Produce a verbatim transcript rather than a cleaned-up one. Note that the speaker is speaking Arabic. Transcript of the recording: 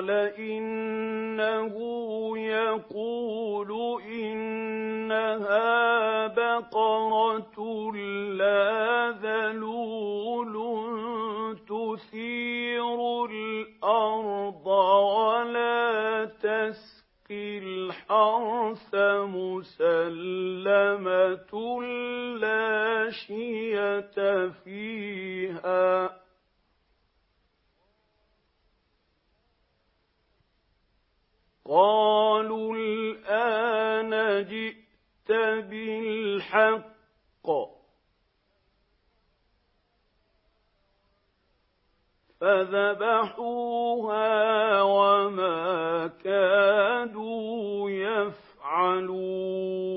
قَالَ إِنَّهُ يَقُولُ إِنَّهَا بَقَرَةٌ لَّا ذَلُولٌ تُثِيرُ الْأَرْضَ وَلَا تَسْقِي الْحَرْثَ مُسَلَّمَةٌ لَّا شِيَةَ فِيهَا ۚ قَالُوا الْآنَ جِئْتَ بِالْحَقِّ ۚ فَذَبَحُوهَا وَمَا كَادُوا يَفْعَلُونَ